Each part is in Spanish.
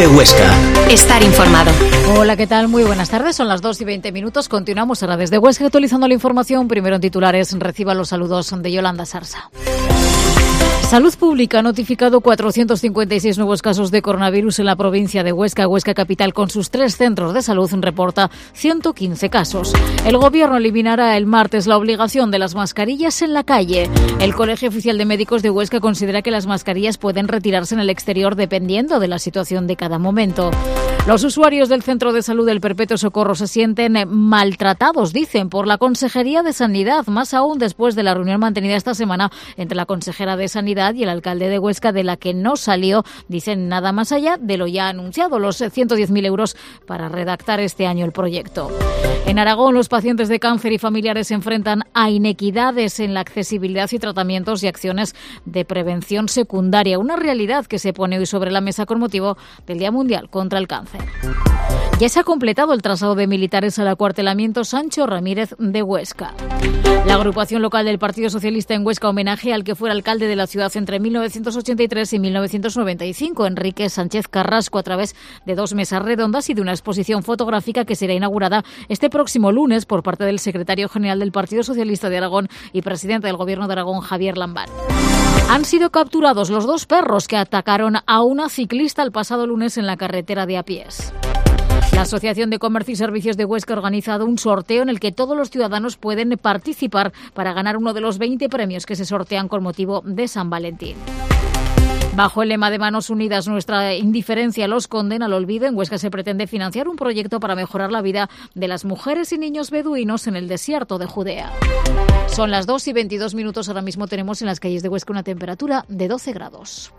COPE Huesca. Estar informado. Hola, ¿qué tal? Muy buenas tardes. Son las 2:20. Continuamos ahora desde Huesca actualizando la información. Primero en titulares, reciba los saludos de Yolanda Sarsa. Salud Pública ha notificado 456 nuevos casos de coronavirus en la provincia de Huesca. Huesca Capital, con sus 3 centros de salud, reporta 115 casos. El Gobierno eliminará el martes la obligación de las mascarillas en la calle. El Colegio Oficial de Médicos de Huesca considera que las mascarillas pueden retirarse en el exterior dependiendo de la situación de cada momento. Los usuarios del Centro de Salud del Perpetuo Socorro se sienten maltratados, dicen, por la Consejería de Sanidad, más aún después de la reunión mantenida esta semana entre la consejera de Sanidad y el alcalde de Huesca, de la que no salió, dicen, nada más allá de lo ya anunciado, los 110.000 euros para redactar este año el proyecto. En Aragón, los pacientes de cáncer y familiares se enfrentan a inequidades en la accesibilidad y tratamientos y acciones de prevención secundaria, una realidad que se pone hoy sobre la mesa con motivo del Día Mundial contra el Cáncer. Ya se ha completado el traslado de militares al acuartelamiento Sancho Ramírez de Huesca. La agrupación local del Partido Socialista en Huesca homenaje al que fuera alcalde de la ciudad entre 1983 y 1995, Enrique Sánchez Carrasco, a través de 2 mesas redondas y de una exposición fotográfica que será inaugurada este próximo lunes por parte del secretario general del Partido Socialista de Aragón y presidente del Gobierno de Aragón, Javier Lambán. Han sido capturados los 2 perros que atacaron a una ciclista el pasado lunes en la carretera de Apiés. La Asociación de Comercio y Servicios de Huesca ha organizado un sorteo en el que todos los ciudadanos pueden participar para ganar uno de los 20 premios que se sortean con motivo de San Valentín. Bajo el lema de Manos Unidas, nuestra indiferencia los condena al olvido, en Huesca se pretende financiar un proyecto para mejorar la vida de las mujeres y niños beduinos en el desierto de Judea. Son las 2:22. Ahora mismo tenemos en las calles de Huesca una temperatura de 12 grados.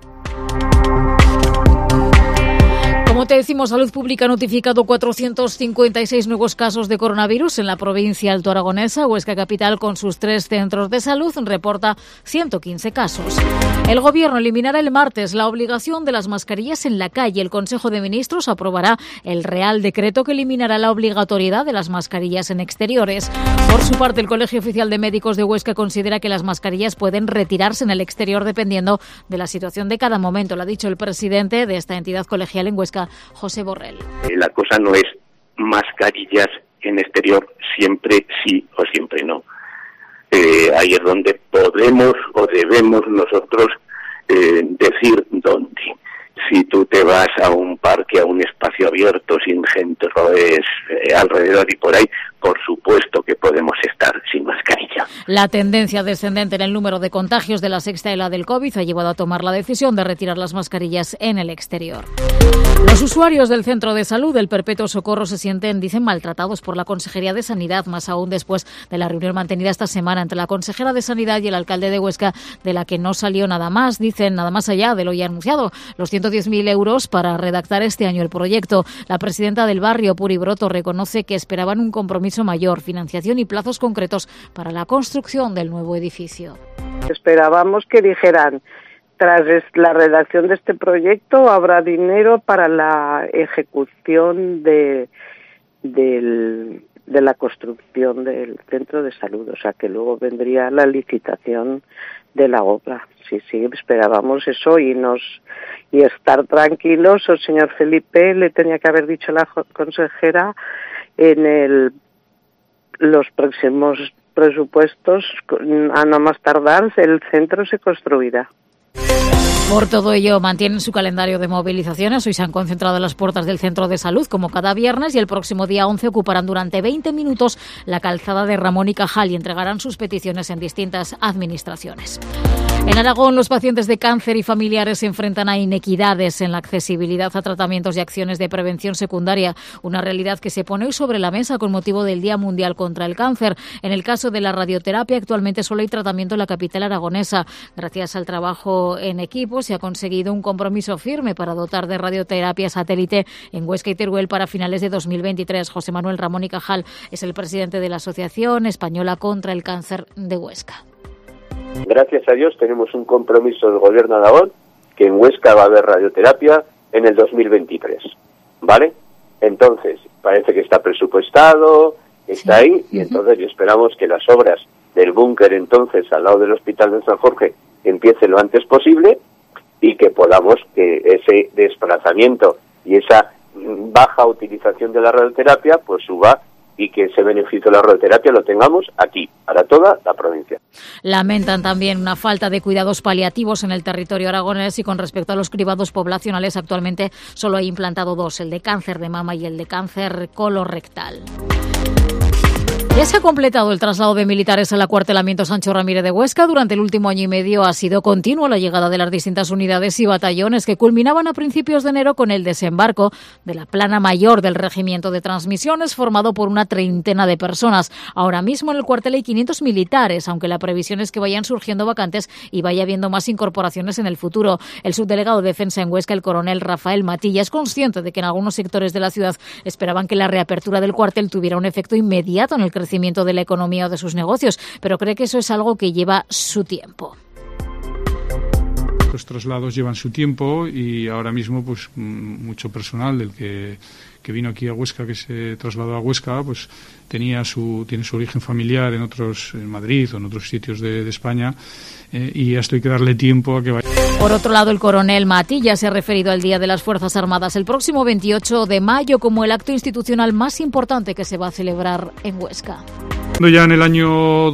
Como te decimos, Salud Pública ha notificado 456 nuevos casos de coronavirus en la provincia altoaragonesa. Huesca Capital, con sus 3 centros de salud, reporta 115 casos. El Gobierno eliminará el martes la obligación de las mascarillas en la calle. El Consejo de Ministros aprobará el Real Decreto que eliminará la obligatoriedad de las mascarillas en exteriores. Por su parte, el Colegio Oficial de Médicos de Huesca considera que las mascarillas pueden retirarse en el exterior dependiendo de la situación de cada momento. Lo ha dicho el presidente de esta entidad colegial en Huesca, José Borrell. La cosa no es mascarillas en exterior siempre sí o siempre no. Ahí es donde podemos o debemos nosotros decir dónde. Si tú te vas a un parque, a un espacio abierto, sin gente alrededor y por ahí, por supuesto que podemos estar sin mascarilla. La tendencia descendente en el número de contagios de la sexta ola del COVID ha llevado a tomar la decisión de retirar las mascarillas en el exterior. Los usuarios del Centro de Salud del Perpetuo Socorro se sienten, dicen, maltratados por la Consejería de Sanidad, más aún después de la reunión mantenida esta semana entre la consejera de Sanidad y el alcalde de Huesca, de la que no salió nada más, dicen, nada más allá de lo ya anunciado, los 110.000 euros para redactar este año el proyecto. La presidenta del barrio, Puri Broto, reconoce que esperaban un compromiso mayor, financiación y plazos concretos para la construcción del nuevo edificio. Esperábamos que dijeran, tras la redacción de este proyecto habrá dinero para la ejecución de la construcción del centro de salud, o sea que luego vendría la licitación de la obra. Sí, esperábamos eso y estar tranquilos. El señor Felipe le tenía que haber dicho a la consejera en los próximos presupuestos, a no más tardar, el centro se construirá. Por todo ello, mantienen su calendario de movilizaciones. Hoy se han concentrado en las puertas del centro de salud, como cada viernes, y el próximo día 11 ocuparán durante 20 minutos la calzada de Ramón y Cajal y entregarán sus peticiones en distintas administraciones. En Aragón, los pacientes de cáncer y familiares se enfrentan a inequidades en la accesibilidad a tratamientos y acciones de prevención secundaria, una realidad que se pone hoy sobre la mesa con motivo del Día Mundial contra el Cáncer. En el caso de la radioterapia, actualmente solo hay tratamiento en la capital aragonesa. Gracias al trabajo en equipo, se ha conseguido un compromiso firme para dotar de radioterapia satélite en Huesca y Teruel para finales de 2023. José Manuel Ramón y Cajal es el presidente de la Asociación Española contra el Cáncer de Huesca. Gracias a Dios tenemos un compromiso del Gobierno de Aragón que en Huesca va a haber radioterapia en el 2023, ¿vale? Entonces, parece que está presupuestado, está ahí, y entonces esperamos que las obras del búnker entonces al lado del Hospital de San Jorge empiece lo antes posible y que podamos que ese desplazamiento y esa baja utilización de la radioterapia pues suba y que ese beneficio de la radioterapia lo tengamos aquí, para toda la provincia. Lamentan también una falta de cuidados paliativos en el territorio aragonés y con respecto a los cribados poblacionales actualmente solo hay implantado 2, el de cáncer de mama y el de cáncer colorectal. Ya se ha completado el traslado de militares al acuartelamiento Sancho Ramírez de Huesca. Durante el último año y medio ha sido continua la llegada de las distintas unidades y batallones que culminaban a principios de enero con el desembarco de la plana mayor del regimiento de transmisiones formado por una treintena de personas. Ahora mismo en el cuartel hay 500 militares, aunque la previsión es que vayan surgiendo vacantes y vaya habiendo más incorporaciones en el futuro. El subdelegado de Defensa en Huesca, el coronel Rafael Matilla, es consciente de que en algunos sectores de la ciudad esperaban que la reapertura del cuartel tuviera un efecto inmediato en el crecimiento de la economía o de sus negocios, pero cree que eso es algo que lleva su tiempo. Los traslados llevan su tiempo y ahora mismo pues mucho personal del que vino aquí a Huesca, que se trasladó a Huesca, pues tiene su origen familiar en Madrid o en otros sitios de España, y esto hay que darle tiempo a que vaya. Por otro lado, el coronel Matilla se ha referido al Día de las Fuerzas Armadas el próximo 28 de mayo como el acto institucional más importante que se va a celebrar en Huesca. Ya en el año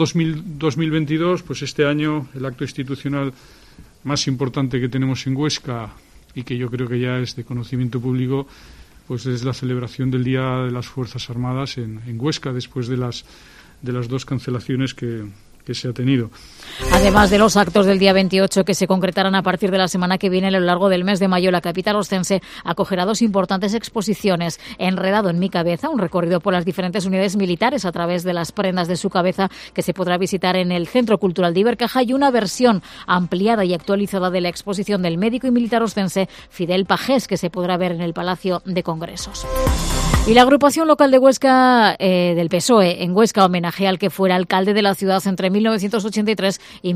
2022, pues este año el acto institucional más importante que tenemos en Huesca y que yo creo que ya es de conocimiento público, pues es la celebración del Día de las Fuerzas Armadas en Huesca, después de las 2 cancelaciones que se ha tenido. Además de los actos del día 28 que se concretarán a partir de la semana que viene, a lo largo del mes de mayo, la capital ostense acogerá 2 importantes exposiciones. Enredado en mi cabeza, un recorrido por las diferentes unidades militares a través de las prendas de su cabeza que se podrá visitar en el Centro Cultural de Ibercaja, y una versión ampliada y actualizada de la exposición del médico y militar ostense Fidel Pajés, que se podrá ver en el Palacio de Congresos. Y la agrupación local de Huesca, del PSOE en Huesca, homenajea al que fuera alcalde de la ciudad entre 1983 y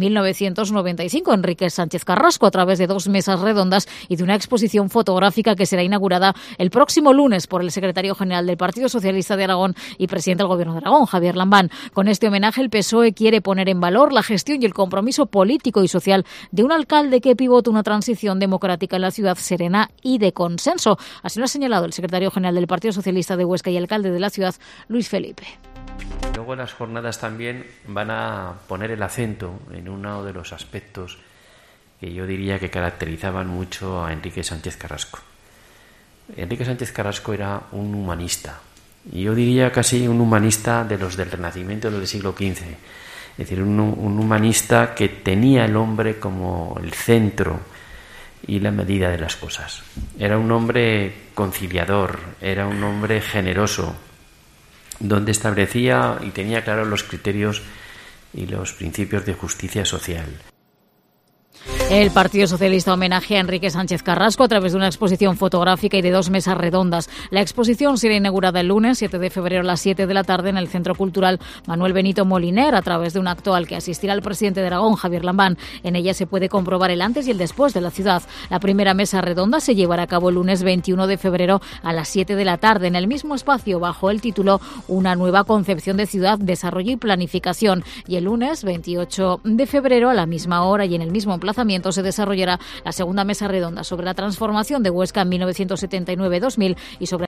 1995, Enrique Sánchez Carrasco, a través de 2 mesas redondas y de una exposición fotográfica que será inaugurada el próximo lunes por el secretario general del Partido Socialista de Aragón y presidente del Gobierno de Aragón, Javier Lambán. Con este homenaje, el PSOE quiere poner en valor la gestión y el compromiso político y social de un alcalde que pivota una transición democrática en la ciudad serena y de consenso. Así lo ha señalado el secretario general del Partido Socialista de Huesca y alcalde de la ciudad, Luis Felipe. Luego las jornadas también van a poner el acento en uno de los aspectos que yo diría que caracterizaban mucho a Enrique Sánchez Carrasco. Enrique Sánchez Carrasco era un humanista, y yo diría casi un humanista de los del Renacimiento del siglo XV, es decir, un humanista que tenía el hombre como el centro y la medida de las cosas. Era un hombre conciliador, era un hombre generoso, donde establecía y tenía claros los criterios y los principios de justicia social. El Partido Socialista homenajea a Enrique Sánchez Carrasco a través de una exposición fotográfica y de 2 mesas redondas. La exposición será inaugurada el lunes 7 de febrero a las 7 de la tarde en el Centro Cultural Manuel Benito Moliner, a través de un acto al que asistirá el presidente de Aragón, Javier Lambán. En ella se puede comprobar el antes y el después de la ciudad. La primera mesa redonda se llevará a cabo el lunes 21 de febrero a las 7 de la tarde en el mismo espacio, bajo el título Una nueva concepción de ciudad, desarrollo y planificación. Y el lunes 28 de febrero a la misma hora y en el mismo emplazamiento se desarrollará la segunda mesa redonda sobre la transformación de Huesca en 1979-2000 y sobre